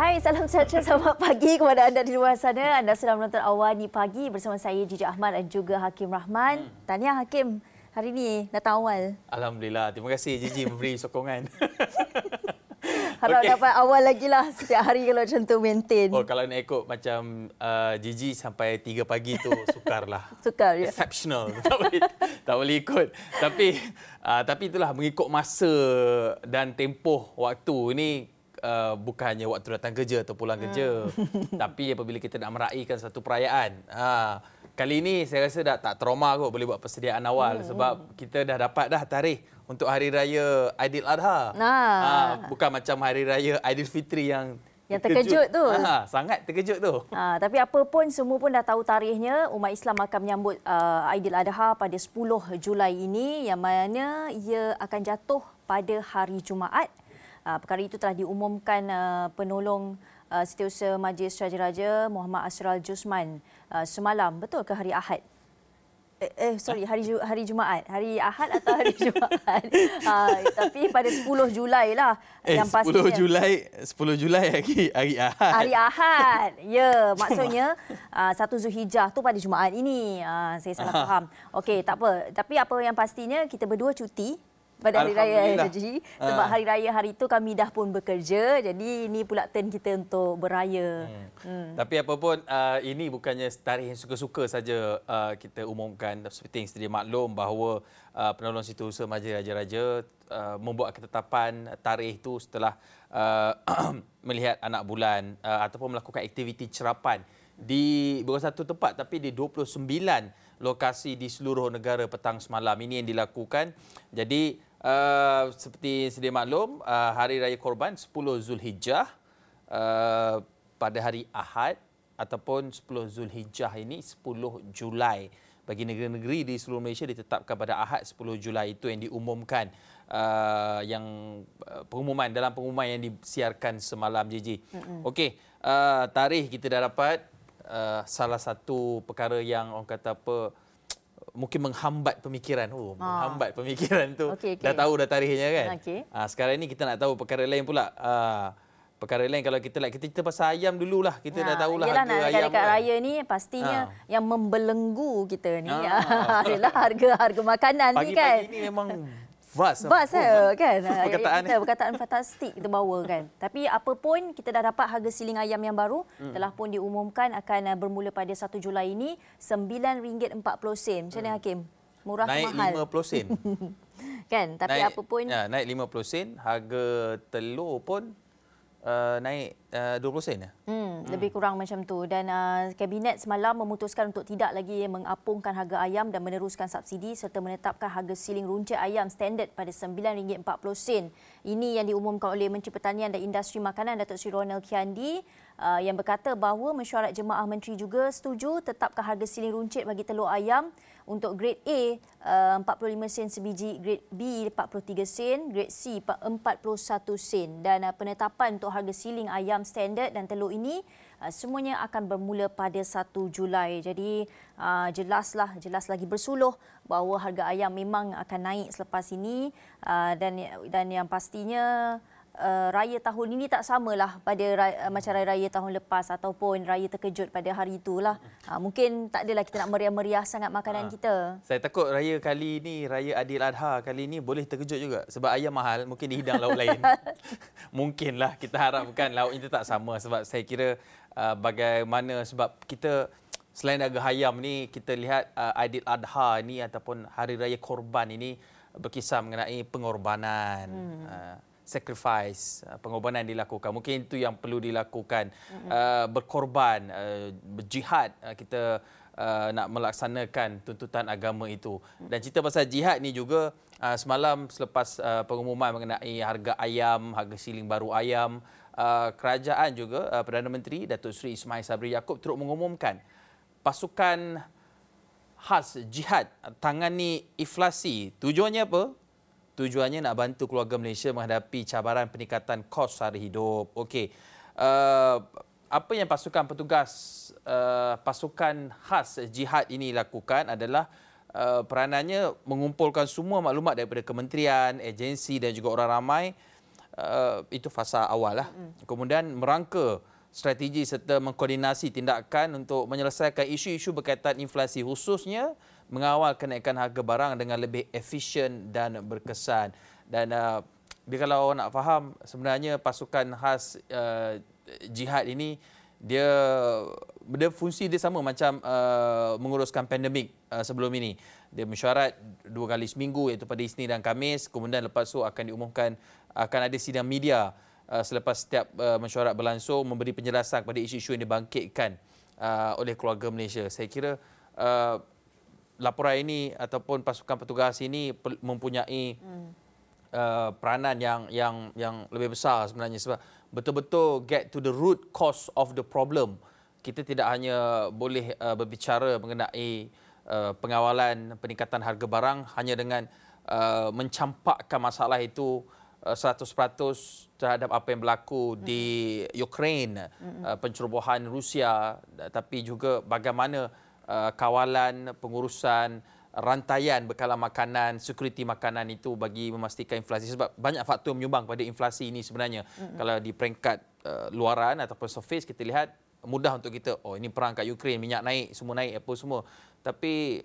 Hai, salam sejahtera, selamat pagi kepada anda di luar sana. Anda sedang menonton Awani Pagi bersama saya Jiji Ahmad dan juga Hakim Rahman. Tahniah Hakim, hari ini datang awal. Alhamdulillah, terima kasih Jiji memberi sokongan. Harap Okey. dapat awal lagi lah setiap hari kalau macam tu maintain. Oh, kalau nak ikut macam Jiji sampai 3 pagi tu sukarlah. Sukar, ya. Exceptional. tak boleh ikut. Tapi itulah mengikut masa dan tempoh waktu ini. Bukan hanya waktu datang kerja atau pulang kerja, tapi apabila kita nak meraihkan satu perayaan. Kali ini saya rasa dah tak trauma kot boleh buat persediaan awal sebab kita dah dapat dah tarikh untuk Hari Raya Aidiladha. Bukan macam Hari Raya Aidilfitri yang terkejut tu. Sangat terkejut tu. Tapi apa pun, semua pun dah tahu tarikhnya. Umat Islam akan menyambut Aidiladha pada 10 Julai ini, yang mana ia akan jatuh pada hari Jumaat. Perkara itu telah diumumkan penolong Setiausaha Majlis Raja-Raja Muhammad Asral Jusman semalam. Betul ke hari Ahad? Hari Jumaat. Hari Ahad atau hari Jumaat? Tapi pada 10 Julai lah yang pastinya. 10 Julai hari Ahad. Hari Ahad. Ya, maksudnya 1 Zulhijjah tu pada Jumaat ini. Saya salah faham. Okey, tak apa. Tapi apa yang pastinya kita berdua cuti pada Hari Raya Haji. Sebab Hari Raya hari itu kami dah pun bekerja. Jadi ini pula turn kita untuk beraya. Tapi apa pun, ini bukannya tarikh yang suka-suka saja kita umumkan. Seperti yang sedia maklum bahawa penolong Setiausaha Majlis Raja-Raja membuat ketetapan tarikh itu setelah melihat anak bulan ataupun melakukan aktiviti cerapan di bukan satu tempat tapi di 29 lokasi di seluruh negara petang semalam. Ini yang dilakukan. Jadi seperti sedia maklum, Hari Raya Korban 10 Zulhijjah pada hari Ahad ataupun 10 Zulhijjah ini 10 Julai. Bagi negeri-negeri di seluruh Malaysia ditetapkan pada Ahad 10 Julai, itu yang diumumkan pengumuman dalam pengumuman yang disiarkan semalam, Jiji. Okey, tarikh kita dah dapat. Salah satu perkara yang orang kata apa, mungkin menghambat pemikiran. Menghambat pemikiran tu. Okay. Dah tahu dah tarikhnya kan. Sekarang ni kita nak tahu perkara lain pula. Perkara lain kalau kita cerita pasal ayam dululah. Kita dah tahulah harga ayam. Dekat raya ni pastinya yang membelenggu kita ni adalah harga makanan ni kan. Pagi-pagi ni memang vast kan. Perkataan fantastik kita bawa kan. Tapi apa pun, kita dah dapat harga siling ayam yang baru telah pun diumumkan akan bermula pada 1 Julai ini RM9.40. Macam mana Hakim? Murah ke mahal? Naik 50 sen. Kan, tapi apa pun naik 50 sen. Harga telur pun naik 20 sen. Lebih kurang macam tu. Dan Kabinet semalam memutuskan untuk tidak lagi mengapungkan harga ayam dan meneruskan subsidi serta menetapkan harga siling runcit ayam standard pada RM9.40. Ini yang diumumkan oleh Menteri Pertanian dan Industri Makanan Datuk Seri Ronald Kiandi, yang berkata bahawa mesyuarat jemaah menteri juga setuju tetapkan harga siling runcit bagi telur ayam. Untuk grade A 45 sen sebiji, grade B 43 sen, grade C 41 sen. Dan penetapan untuk harga siling ayam standard dan telur ini semuanya akan bermula pada 1 Julai. Jadi jelas lagi bersuluh bahawa harga ayam memang akan naik selepas ini, dan yang pastinya raya tahun ini tak samalah pada macam raya tahun lepas ataupun raya terkejut pada hari itulah. Mungkin tak adalah kita nak meriah-meriah sangat makanan kita. Saya takut raya kali ni, Raya Aidiladha kali ni boleh terkejut juga sebab ayam mahal, mungkin dihidang lauk lain. Mungkinlah, kita harapkan lauk itu tak sama sebab saya kira bagaimana, sebab kita selain harga ayam ni, kita lihat Aidiladha ni ataupun Hari Raya Korban ini berkisar mengenai pengorbanan. Sacrifice, pengorbanan dilakukan. Mungkin itu yang perlu dilakukan. Berkorban, berjihad, kita nak melaksanakan tuntutan agama itu. Dan cerita pasal jihad ni juga, semalam selepas pengumuman mengenai harga ayam, harga siling baru ayam, kerajaan juga, Perdana Menteri Datuk Seri Ismail Sabri Yaakob turut mengumumkan pasukan khas jihad tangani inflasi. Tujuannya apa? Tujuannya nak bantu keluarga Malaysia menghadapi cabaran peningkatan kos sara hidup. Okey. Apa yang pasukan petugas pasukan khas jihad ini lakukan adalah peranannya mengumpulkan semua maklumat daripada kementerian, agensi dan juga orang ramai itu fasa awal lah. Kemudian merangka strategi serta mengkoordinasi tindakan untuk menyelesaikan isu-isu berkaitan inflasi, khususnya mengawal kenaikan harga barang dengan lebih efisien dan berkesan. Dan dia kalau nak faham, sebenarnya pasukan khas jihad ini dia fungsi dia sama macam menguruskan pandemik sebelum ini. Dia mesyuarat 2 kali seminggu, iaitu pada Isnin dan Khamis. Kemudian lepas tu akan diumumkan akan ada sidang media selepas setiap mesyuarat berlangsung, memberi penjelasan kepada isu-isu yang dibangkitkan oleh keluarga Malaysia. Saya kira laporan ini ataupun pasukan petugas ini mempunyai peranan yang lebih besar sebenarnya, sebab betul-betul get to the root cause of the problem. Kita tidak hanya boleh berbicara mengenai pengawalan peningkatan harga barang hanya dengan mencampakkan masalah itu 100% terhadap apa yang berlaku di Ukraine, pencerobohan Rusia, tapi juga bagaimana kawalan, pengurusan rantaian bekalan makanan, security makanan itu bagi memastikan inflasi. Sebab banyak faktor menyumbang pada inflasi ini sebenarnya. Kalau di peringkat luaran ataupun surface kita lihat mudah untuk kita, ini perang kat Ukraine, minyak naik, semua naik apa semua. Tapi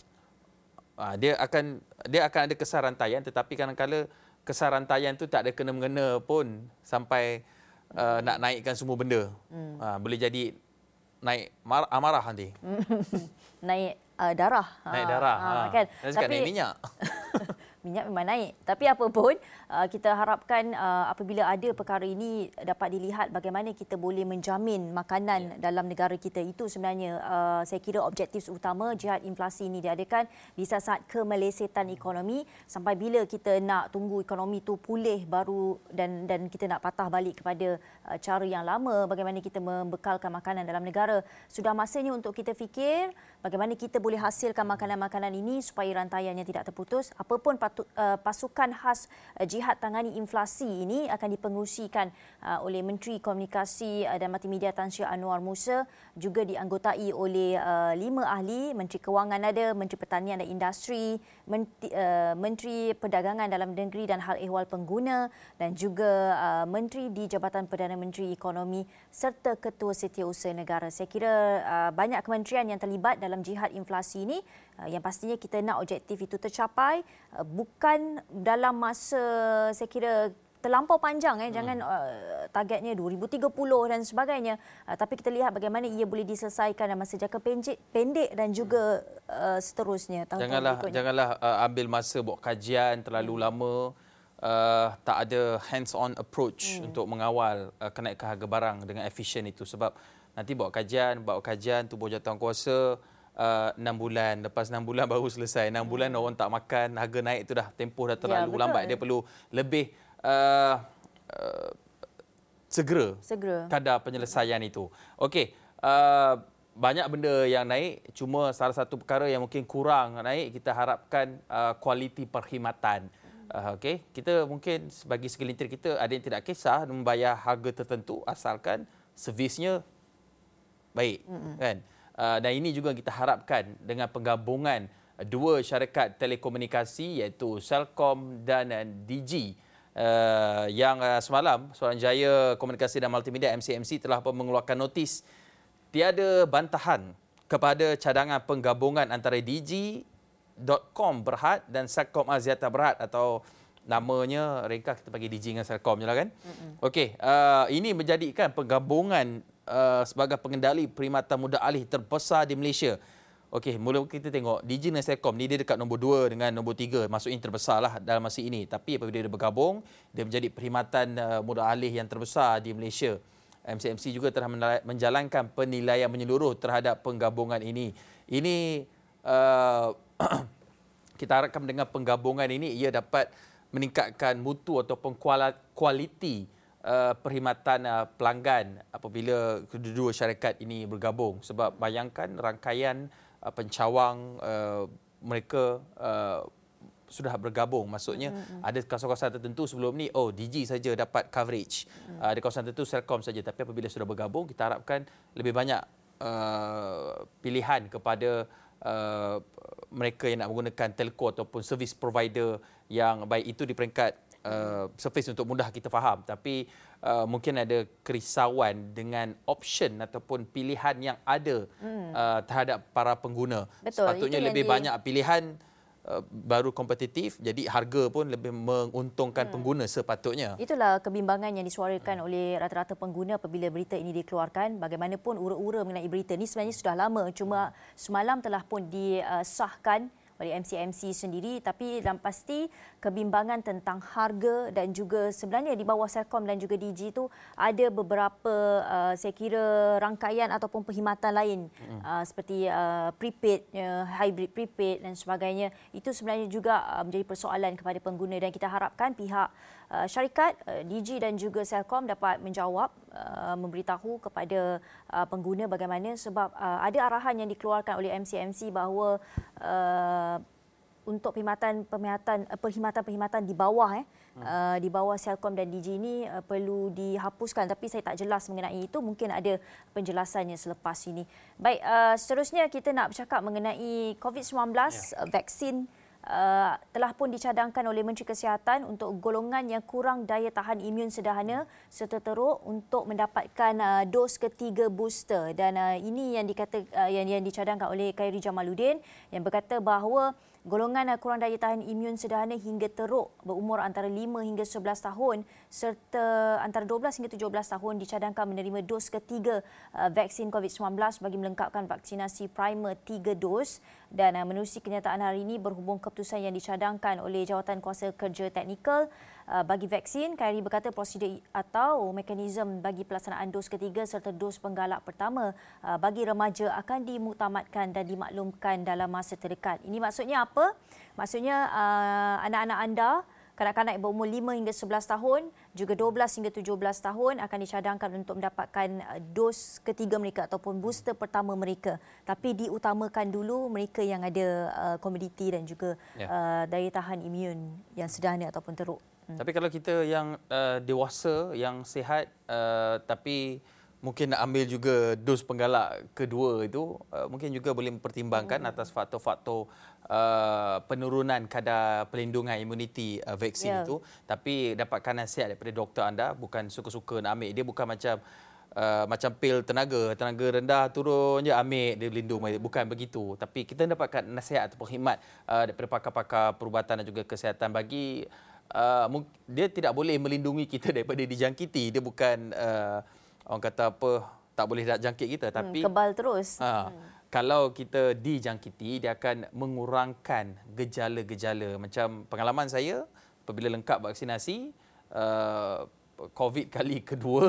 dia akan ada kesan rantaian, tetapi kadang-kadang kesan rantaian tu tak ada kena-mengena pun sampai nak naikkan semua benda. Boleh jadi naik amarah nanti. Naik darah. Naik darah. Kan? Dan sekarang naik minyak. Minyak memang naik. Tapi apa pun, kita harapkan apabila ada perkara ini dapat dilihat bagaimana kita boleh menjamin makanan dalam negara kita. Itu sebenarnya saya kira objektif utama jihad inflasi ini diadakan di saat kemelesetan ekonomi. Sampai bila kita nak tunggu ekonomi itu pulih baru dan kita nak patah balik kepada cara yang lama bagaimana kita membekalkan makanan dalam negara. Sudah masanya untuk kita fikir bagaimana kita boleh hasilkan makanan-makanan ini supaya rantaiannya tidak terputus. Apapun pasukan khas jihad tangani inflasi ini akan dipengerusikan oleh Menteri Komunikasi dan Multimedia Tan Sri Anwar Musa, juga dianggotai oleh 5 ahli, Menteri Kewangan ada, Menteri Pertanian dan Industri, Menteri Perdagangan Dalam Negeri dan Hal Ehwal Pengguna, dan juga Menteri di Jabatan Perdana Menteri Ekonomi serta Ketua Setiausaha Negara. Saya kira banyak kementerian yang terlibat dalam jihad inflasi ini. Yang pastinya kita nak objektif itu tercapai bukan dalam masa saya kira terlampau panjang, jangan targetnya 2030 dan sebagainya, tapi kita lihat bagaimana ia boleh diselesaikan dalam masa jangka pendek dan juga seterusnya. Janganlah ambil masa buat kajian terlalu lama, tak ada hands-on approach untuk mengawal kenaikan harga barang dengan efisien itu, sebab nanti buat kajian tubuh jawatankuasa 6 bulan, lepas 6 bulan baru selesai. 6 bulan orang tak makan, harga naik tu dah tempoh dah terlalu lambat. Dia perlu lebih segera kadar penyelesaian itu. Okey, banyak benda yang naik, cuma salah satu perkara yang mungkin kurang naik, kita harapkan kualiti perkhidmatan. Okey, kita mungkin bagi segelintir kita ada yang tidak kisah membayar harga tertentu asalkan servisnya baik, kan? Dan ini juga kita harapkan dengan penggabungan dua syarikat telekomunikasi iaitu Celcom dan Digi, yang semalam Suruhanjaya Komunikasi dan Multimedia MCMC telah mengeluarkan notis tiada bantahan kepada cadangan penggabungan antara Digi.com Berhad dan Celcom Axiata Berhad, atau namanya ringkas kita bagi Digi dengan Celcom je lah, kan. Okey, ini menjadikan penggabungan sebagai pengendali perkhidmatan mudah alih terbesar di Malaysia. Okey, mula kita tengok Digi dan Celcom ni dia dekat nombor 2 dengan nombor 3, maksudnya terbesar lah dalam masa ini. Tapi apabila dia bergabung, dia menjadi perkhidmatan mudah alih yang terbesar di Malaysia. MCMC juga telah menjalankan penilaian menyeluruh terhadap penggabungan ini. Ini kita harapkan dengan penggabungan ini ia dapat meningkatkan mutu ataupun kualiti perkhidmatan pelanggan apabila kedua-dua syarikat ini bergabung. Sebab bayangkan rangkaian pencawang mereka sudah bergabung. Maksudnya ada kawasan-kawasan tertentu sebelum ni Digi saja dapat coverage. Ada kawasan tertentu Celcom saja, tapi apabila sudah bergabung kita harapkan lebih banyak pilihan kepada mereka yang nak menggunakan telco ataupun service provider yang baik itu di peringkat surface untuk mudah kita faham, tapi mungkin ada kerisauan dengan option ataupun pilihan yang ada terhadap para pengguna. Betul, Sepatutnya itu yang lebih banyak pilihan, baru kompetitif, jadi harga pun lebih menguntungkan pengguna sepatutnya. Itulah kebimbangan yang disuarakan oleh rata-rata pengguna apabila berita ini dikeluarkan. Bagaimanapun ura-ura mengenai berita ini sebenarnya sudah lama, cuma semalam telah pun disahkan oleh MCMC sendiri, tapi dalam pasti kebimbangan tentang harga dan juga sebenarnya di bawah Celcom dan juga Digi itu ada beberapa saya kira rangkaian ataupun perkhidmatan lain seperti prepaid, hybrid prepaid dan sebagainya. Itu sebenarnya juga menjadi persoalan kepada pengguna dan kita harapkan pihak syarikat Digi dan juga Celcom dapat menjawab, memberitahu kepada pengguna bagaimana, sebab ada arahan yang dikeluarkan oleh MCMC bahawa untuk perkhidmatan di bawah di bawah Celcom dan Digi ini perlu dihapuskan, tapi saya tak jelas mengenai itu, mungkin ada penjelasannya selepas ini. Baik, seterusnya kita nak bercakap mengenai COVID-19 vaksin telah pun dicadangkan oleh Menteri Kesihatan untuk golongan yang kurang daya tahan imun sederhana serta teruk untuk mendapatkan dos ketiga booster, dan ini yang yang dicadangkan oleh Khairi Jamaluddin yang berkata bahawa golongan kurang daya tahan imun sederhana hingga teruk berumur antara 5 hingga 11 tahun serta antara 12 hingga 17 tahun dicadangkan menerima dos ketiga vaksin COVID-19 bagi melengkapkan vaksinasi primer 3 dos. Dan menerusi kenyataan hari ini berhubung keputusan yang dicadangkan oleh Jawatan Kuasa Kerja Teknikal bagi vaksin, Khairi berkata prosedur atau mekanisme bagi pelaksanaan dos ketiga serta dos penggalak pertama bagi remaja akan dimuktamadkan dan dimaklumkan dalam masa terdekat. Ini maksudnya apa? Maksudnya anak-anak anda, kanak-kanak berumur 5 hingga 11 tahun, juga 12 hingga 17 tahun akan dicadangkan untuk mendapatkan dos ketiga mereka ataupun booster pertama mereka. Tapi diutamakan dulu mereka yang ada komoditi dan juga daya tahan imun yang sederhana ataupun teruk. Tapi kalau kita yang dewasa, yang sihat, tapi mungkin nak ambil juga dos penggalak kedua itu, mungkin juga boleh mempertimbangkan atas faktor-faktor penurunan kadar pelindungan imuniti vaksin itu. Tapi dapatkan nasihat daripada doktor anda, bukan suka-suka nak ambil. Dia bukan macam pil tenaga rendah turun je ambil dia berlindung, bukan begitu. Tapi kita dapatkan nasihat atau khidmat daripada pakar-pakar perubatan dan juga kesihatan bagi dia tidak boleh melindungi kita daripada dijangkiti. Dia bukan orang kata apa, tak boleh nak jangkit kita, tapi kebal terus. Kalau kita dijangkiti, dia akan mengurangkan gejala-gejala. Macam pengalaman saya apabila lengkap vaksinasi COVID kali kedua.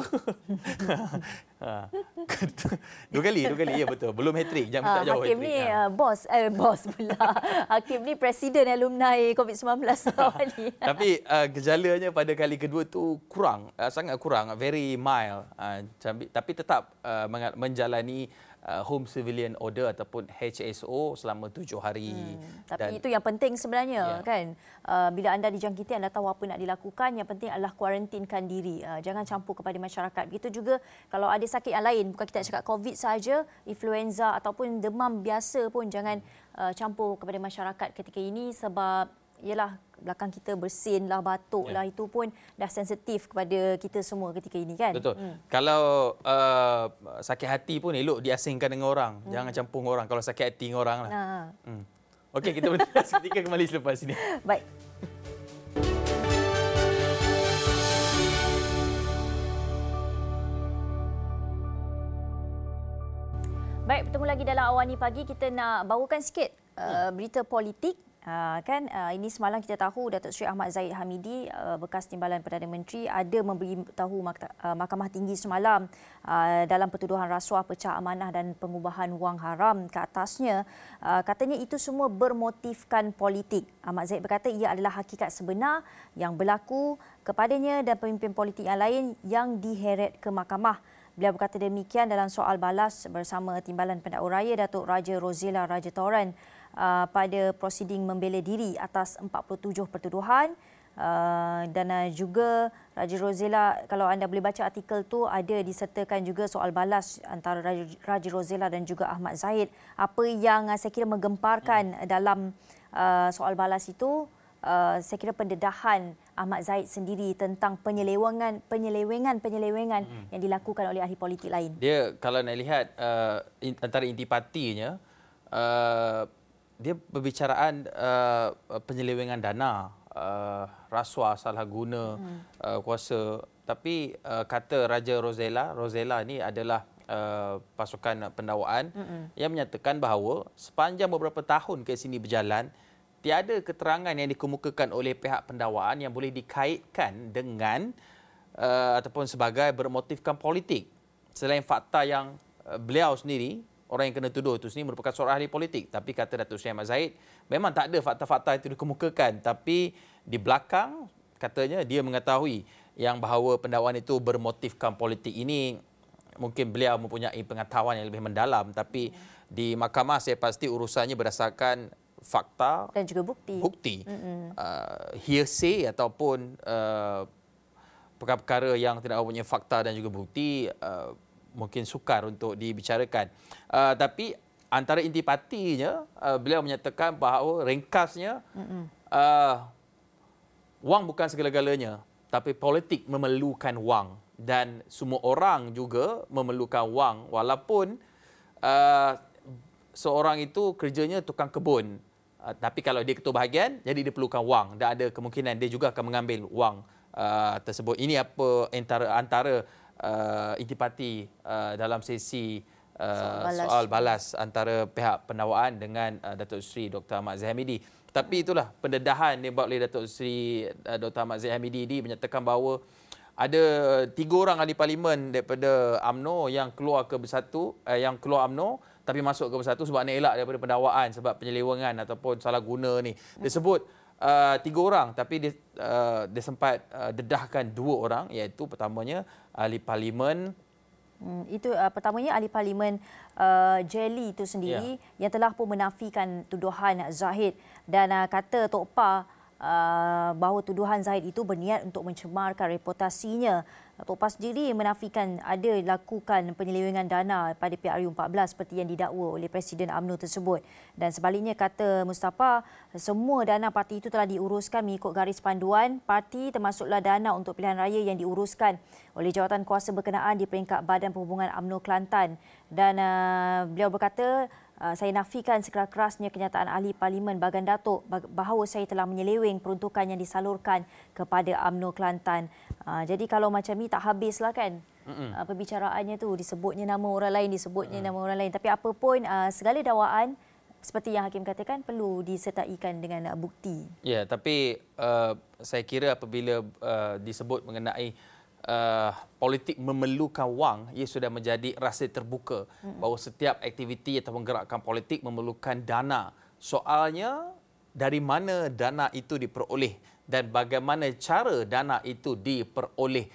Dua kali, ya betul. Belum hat-trick, jangan minta jauh Hakim hat-trick. ni bos pula. Hakim ni presiden alumni COVID-19 ni. Tapi gejalanya pada kali kedua tu kurang, sangat kurang, very mild. Tapi tetap menjalani Home Civilian Order ataupun HSO selama 7 hari. Tapi itu yang penting sebenarnya, kan. Bila anda dijangkiti, anda tahu apa nak dilakukan. Yang penting adalah kuarantinkan diri. Jangan campur kepada masyarakat. Begitu juga kalau ada sakit yang lain, bukan kita nak cakap COVID saja, influenza ataupun demam biasa pun jangan campur kepada masyarakat ketika ini, sebab ialah belakang kita bersin lah, batuk lah, itu pun dah sensitif kepada kita semua ketika ini, kan. Betul. Kalau sakit hati pun elok diasingkan dengan orang. Jangan campur dengan orang kalau sakit hati dengan orang lah. Okey, kita berhenti seketika, kembali selepas ini. Baik. Baik, bertemu lagi dalam Awani Pagi. Kita nak bawakan sikit berita politik. Ini semalam kita tahu Datuk Seri Ahmad Zahid Hamidi, bekas Timbalan Perdana Menteri, ada memberitahu Mahkamah Tinggi semalam dalam pertuduhan rasuah, pecah amanah dan pengubahan wang haram ke atasnya. Katanya itu semua bermotifkan politik. Ahmad Zahid berkata ia adalah hakikat sebenar yang berlaku kepadanya dan pemimpin politik yang lain yang diheret ke mahkamah. Beliau berkata demikian dalam soal balas bersama Timbalan Pendakwa Raya Datuk Raja Rozela Rajatoran pada prosiding membela diri atas 47 pertuduhan. Dan juga Raja Rozela, kalau anda boleh baca artikel tu, ada disertakan juga soal balas antara Raja Rozela dan juga Ahmad Zahid. Apa yang saya kira menggemparkan dalam soal balas itu, saya kira pendedahan Ahmad Zahid sendiri tentang penyelewengan yang dilakukan oleh ahli politik lain? Dia kalau nak lihat antara intipatinya, dia berbicaraan penyelewengan dana, rasuah, salah guna kuasa. Tapi kata Raja Rosella ni adalah pasukan pendawaan yang menyatakan bahawa sepanjang beberapa tahun ke sini berjalan, tiada keterangan yang dikemukakan oleh pihak pendawaan yang boleh dikaitkan dengan ataupun sebagai bermotifkan politik. Selain fakta yang beliau sendiri, orang yang kena tuduh itu sendiri merupakan seorang ahli politik. Tapi kata Datuk Seri Ahmad Zahid, memang tak ada fakta-fakta itu dikemukakan. Tapi di belakang, katanya dia mengetahui yang bahawa pendakwaan itu bermotifkan politik. Ini mungkin beliau mempunyai pengetahuan yang lebih mendalam. Tapi di mahkamah saya pasti urusannya berdasarkan fakta dan juga bukti. Hearsay ataupun perkara-perkara yang tidak mempunyai fakta dan juga bukti mungkin sukar untuk dibicarakan. Tapi antara intipatinya, beliau menyatakan bahawa ringkasnya, wang bukan segala-galanya, tapi politik memerlukan wang dan semua orang juga memerlukan wang, walaupun seorang itu kerjanya tukang kebun. Tapi kalau dia ketua bahagian, jadi dia perlukan wang dan ada kemungkinan dia juga akan mengambil wang tersebut. Ini apa antara intipati dalam sesi soal balas antara pihak pendawaan dengan Datuk Seri Dr. Ahmad Zahid Hamidi. Tapi itulah pendedahan yang dibuat oleh Datuk Seri Dr. Ahmad Zahid Hamidi ini menyatakan bahawa ada 3 orang ahli parlimen daripada UMNO yang keluar ke Bersatu, yang keluar UMNO tapi masuk ke Bersatu sebab nak elak daripada pendawaan sebab penyelewengan ataupun salah guna ni. Dia sebut 3 orang, tapi dia sempat dedahkan 2 orang, iaitu pertamanya ahli parlimen. Itu pertamanya ahli parlimen Jelly itu sendiri yang telah pun menafikan tuduhan Zahid dan kata Tok Pa bahawa tuduhan Zahid itu berniat untuk mencemarkan reputasinya. Tok Pa sendiri menafikan ada lakukan penyelewengan dana pada PRU14 seperti yang didakwa oleh Presiden UMNO tersebut. Dan sebaliknya kata Mustafa, semua dana parti itu telah diuruskan mengikut garis panduan parti, termasuklah dana untuk pilihan raya yang diuruskan oleh jawatan kuasa berkenaan di peringkat Badan Perhubungan UMNO Kelantan. Dan beliau berkata, saya nafikan sekeras-kerasnya kenyataan ahli parlimen Bagan Datuk bahawa saya telah menyeleweng peruntukan yang disalurkan kepada UMNO Kelantan. Jadi kalau macam ni tak habislah kan perbicaraannya tu, disebutnya nama orang lain, nama orang lain. Tapi apa pun segala dakwaan seperti yang Hakim katakan perlu disertaikan dengan bukti. Ya, tapi saya kira apabila disebut mengenai politik memerlukan wang, ia sudah menjadi rasa terbuka bahawa setiap aktiviti atau gerakan politik memerlukan dana. Soalnya dari mana dana itu diperoleh dan bagaimana cara dana itu diperoleh.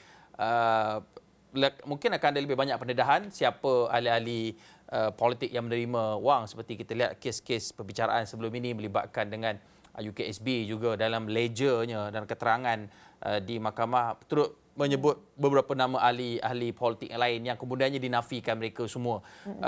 Mungkin akan ada lebih banyak pendedahan siapa ahli-ahli politik yang menerima wang, seperti kita lihat kes-kes perbicaraan sebelum ini melibatkan dengan UKSB juga dalam ledgernya dan keterangan di mahkamah turut menyebut beberapa nama ahli politik yang lain yang kemudiannya dinafikan mereka semua.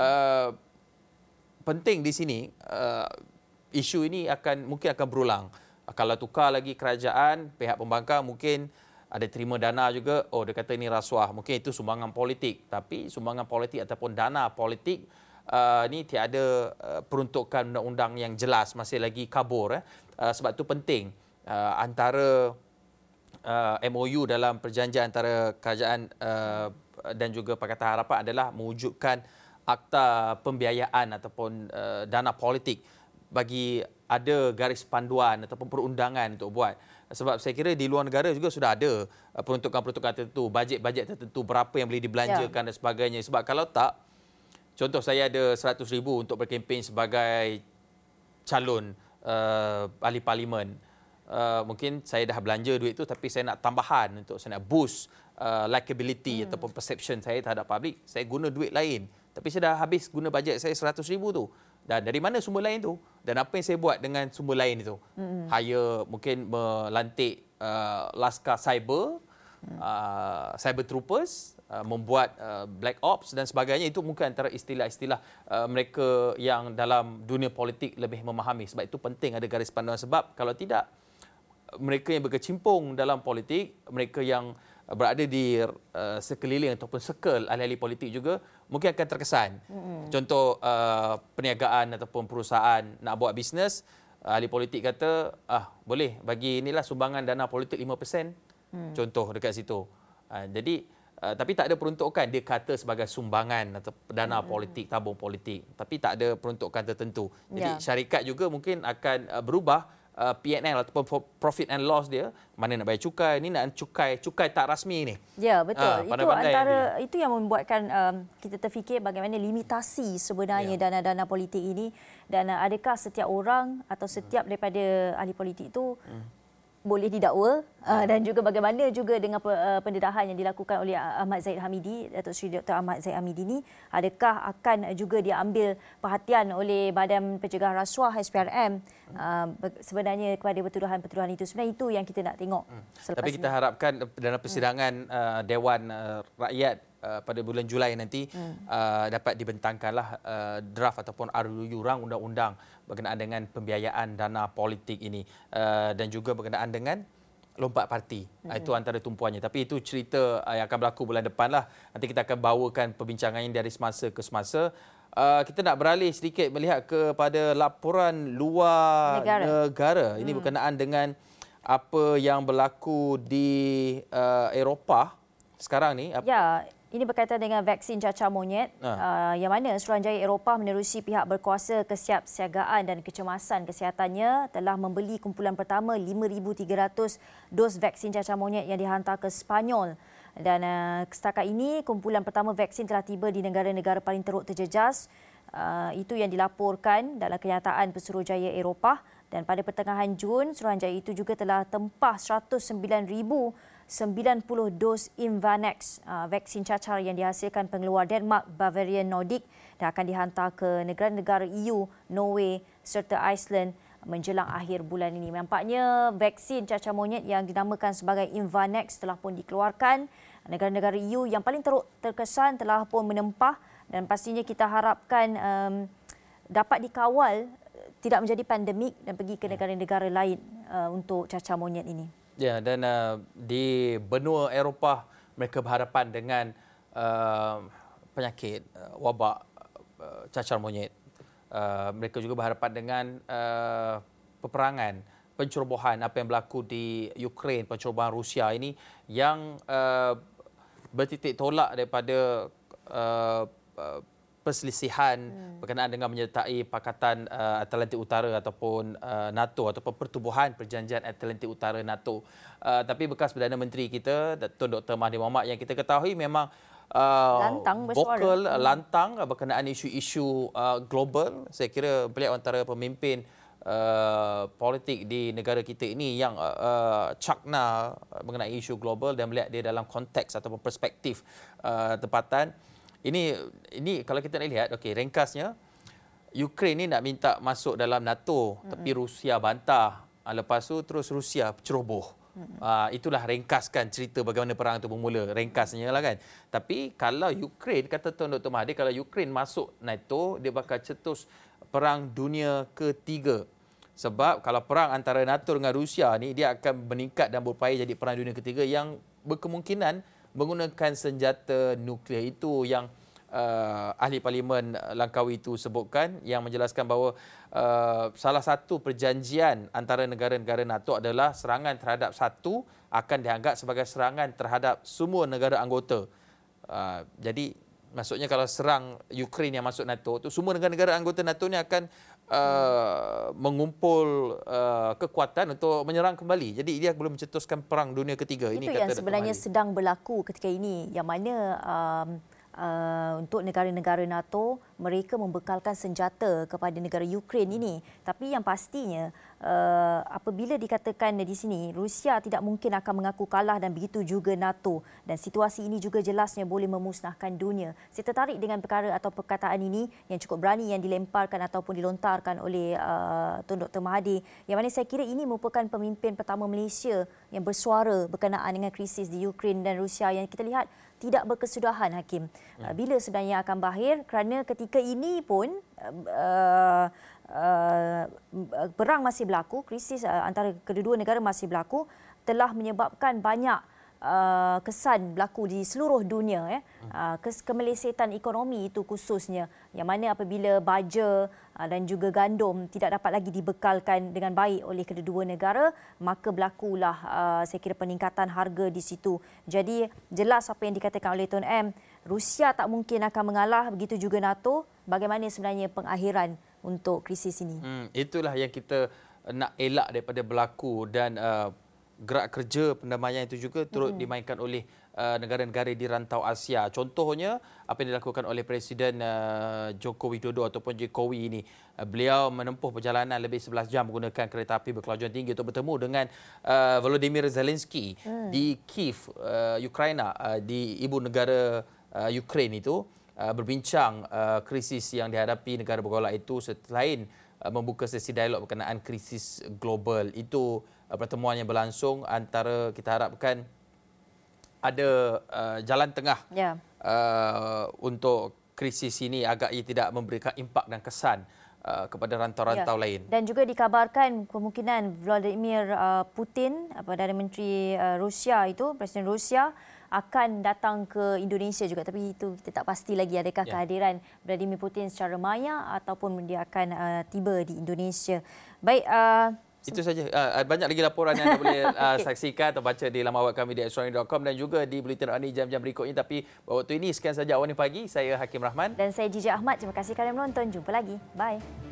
Penting di sini isu ini mungkin akan berulang. Kalau tukar lagi kerajaan, pihak pembangkang mungkin ada terima dana juga. Oh, dia kata ini rasuah. Mungkin itu sumbangan politik. Tapi sumbangan politik ataupun dana politik ni tiada peruntukan undang-undang yang jelas, masih lagi kabur. Sebab itu penting antara MOU dalam perjanjian antara kerajaan dan juga Pakatan Harapan adalah mewujudkan akta pembiayaan ataupun dana politik bagi ada garis panduan ataupun perundangan untuk buat. Sebab saya kira di luar negara juga sudah ada peruntukan-peruntukan tertentu, bajet-bajet tertentu, berapa yang boleh dibelanjakan dan sebagainya. Sebab kalau tak, contoh saya ada 100,000 untuk berkempen sebagai calon ahli parlimen. Mungkin saya dah belanja duit tu, tapi saya nak tambahan untuk saya nak boost likability ataupun perception saya terhadap public. Saya guna duit lain. Tapi saya dah habis guna bajet saya 100,000 tu. Dan dari mana sumber lain tu? Dan apa yang saya buat dengan sumber lain itu? Hire, mungkin melantik laskar cyber, cyber troopers, membuat black ops dan sebagainya. Itu mungkin antara istilah-istilah mereka yang dalam dunia politik lebih memahami. Sebab itu penting ada garis panduan, sebab kalau tidak, mereka yang berkecimpung dalam politik, mereka yang berada di sekeliling ataupun circle ahli-ahli politik juga mungkin akan terkesan. Contoh perniagaan ataupun perusahaan nak buat bisnes, ahli politik kata boleh bagi inilah sumbangan dana politik 5%. Contoh dekat situ. Jadi tapi tak ada peruntukan, dia kata sebagai sumbangan atau dana politik, tabung politik, tapi tak ada peruntukan tertentu. Jadi syarikat juga mungkin akan berubah P&L ataupun profit and loss dia, mana nak bayar cukai, ni nak cukai tak rasmi ni. Ya, betul. Itu antara yang itu yang membuatkan kita terfikir bagaimana limitasi sebenarnya dana-dana politik ini, dan adakah setiap orang atau setiap daripada ahli politik itu boleh didakwa, dan juga bagaimana juga dengan pendedahan yang dilakukan oleh Ahmad Zahid Hamidi, Datuk Seri Dr. Ahmad Zahid Hamidi ini, adakah akan juga diambil perhatian oleh Badan Pencegahan Rasuah SPRM sebenarnya kepada pertuduhan-pertuduhan itu. Sebenarnya itu yang kita nak tengok selepas Tapi kita harapkan dalam persidangan Dewan Rakyat pada bulan Julai nanti dapat dibentangkanlah draft ataupun RUU rang undang-undang berkenaan dengan pembiayaan dana politik ini, dan juga berkenaan dengan lompat parti. Itu antara tumpuannya. Tapi itu cerita yang akan berlaku bulan depan lah. Nanti kita akan bawakan perbincangan ini dari semasa ke semasa. Kita nak beralih sedikit melihat kepada laporan luar negara. Ini berkenaan dengan apa yang berlaku di Eropah sekarang ni. Ya, ini berkaitan dengan vaksin cacar monyet, yang mana Suruhanjaya Eropah menerusi pihak berkuasa kesiapsiagaan dan kecemasan kesihatannya telah membeli kumpulan pertama 5,300 dos vaksin cacar monyet yang dihantar ke Sepanyol. Dan setakat ini, kumpulan pertama vaksin telah tiba di negara-negara paling teruk terjejas. Itu yang dilaporkan dalam kenyataan Pesuruhjaya Eropah. Dan pada pertengahan Jun, Suruhanjaya itu juga telah tempah 109,090 dos Imvanex, vaksin cacar yang dihasilkan pengeluar Denmark, Bavarian Nordic, dan akan dihantar ke negara-negara EU, Norway serta Iceland menjelang akhir bulan ini. Nampaknya vaksin cacar monyet yang dinamakan sebagai Imvanex telah pun dikeluarkan. Negara-negara EU yang paling teruk terkesan telah pun menempah, dan pastinya kita harapkan dapat dikawal tidak menjadi pandemik dan pergi ke negara-negara lain untuk cacar monyet ini. Ya, dan di benua Eropah mereka berhadapan dengan penyakit wabak cacar monyet. Mereka juga berhadapan dengan peperangan, pencerobohan apa yang berlaku di Ukraine, pencerobohan Rusia ini yang bertitik tolak daripada perselisihan berkenaan dengan menyertai Pakatan Atlantik Utara ataupun NATO ataupun Pertubuhan Perjanjian Atlantik Utara NATO. Tapi bekas Perdana Menteri kita, Tun Dr. Mahathir Mohamad, yang kita ketahui memang vokal, lantang berkenaan isu-isu global. Saya kira beliau antara pemimpin politik di negara kita ini yang cakna mengenai isu global dan melihat dia dalam konteks ataupun perspektif tempatan. Ini kalau kita nak lihat, okey, ringkasnya Ukraine ni nak minta masuk dalam NATO, tapi Rusia bantah. Lepas tu terus Rusia ceroboh. Itulah ringkaskan cerita bagaimana perang itu bermula. Ringkasnya lah kan. Tapi kalau Ukraine, kata Tun Dr. Mahathir, kalau Ukraine masuk NATO, dia bakal cetus perang dunia ketiga. Sebab kalau perang antara NATO dengan Rusia ni, dia akan meningkat dan berupaya jadi perang dunia ketiga yang berkemungkinan menggunakan senjata nuklear. Itu yang ahli parlimen Langkawi itu sebutkan, yang menjelaskan bahawa salah satu perjanjian antara negara-negara NATO adalah serangan terhadap satu akan dianggap sebagai serangan terhadap semua negara anggota. Jadi maksudnya kalau serang Ukraine yang masuk NATO tu, semua negara-negara anggota NATO ni akan mengumpul kekuatan untuk menyerang kembali. Jadi dia belum mencetuskan perang dunia ketiga. Itu yang sebenarnya sedang berlaku ketika ini, yang mana untuk negara-negara NATO, mereka membekalkan senjata kepada negara Ukraine ini. Tapi yang pastinya apabila dikatakan di sini Rusia tidak mungkin akan mengaku kalah, dan begitu juga NATO, dan situasi ini juga jelasnya boleh memusnahkan dunia. Saya tertarik dengan perkara atau perkataan ini yang cukup berani yang dilemparkan ataupun dilontarkan oleh Tun Dr. Mahathir, yang mana saya kira ini merupakan pemimpin pertama Malaysia yang bersuara berkenaan dengan krisis di Ukraine dan Rusia, yang kita lihat tidak berkesudahan, Hakim. Bila sebenarnya akan berakhir, kerana ketika ini pun perang masih berlaku, krisis antara kedua-dua negara masih berlaku, telah menyebabkan banyak kesan berlaku di seluruh dunia, kemelesetan ekonomi itu khususnya, yang mana apabila baja dan juga gandum tidak dapat lagi dibekalkan dengan baik oleh kedua-dua negara, maka berlakulah saya kira peningkatan harga di situ. Jadi jelas apa yang dikatakan oleh Tun M, Rusia tak mungkin akan mengalah, begitu juga NATO. Bagaimana sebenarnya pengakhiran untuk krisis ini? Itulah yang kita nak elak daripada berlaku, dan gerak kerja pendamaian itu juga turut dimainkan oleh negara-negara di rantau Asia. Contohnya apa yang dilakukan oleh Presiden Joko Widodo ataupun Jokowi ini. Beliau menempuh perjalanan lebih 11 jam menggunakan kereta api berkelajuan tinggi untuk bertemu dengan Volodymyr Zelensky di Kiev, Ukraina, di ibu negara Ukraine itu, berbincang krisis yang dihadapi negara bergolak itu, selain membuka sesi dialog berkenaan krisis global. Itu pertemuan yang berlangsung antara, kita harapkan ada jalan tengah untuk krisis ini agar ia tidak memberikan impak dan kesan kepada rantau-rantau lain. Dan juga dikabarkan kemungkinan Vladimir Putin, Perdana Menteri Rusia itu, Presiden Rusia, akan datang ke Indonesia juga. Tapi itu kita tak pasti lagi adakah kehadiran Vladimir Putin secara maya ataupun dia akan tiba di Indonesia. Baik, itu saja. Banyak lagi laporan yang anda boleh saksikan atau baca di laman web kami di extraordinary.com dan juga di Bulletin Awani jam-jam berikutnya. Tapi waktu ini sekian saja Awani Pagi. Saya Hakim Rahman. Dan saya Jijah Ahmad. Terima kasih kerana menonton. Jumpa lagi. Bye.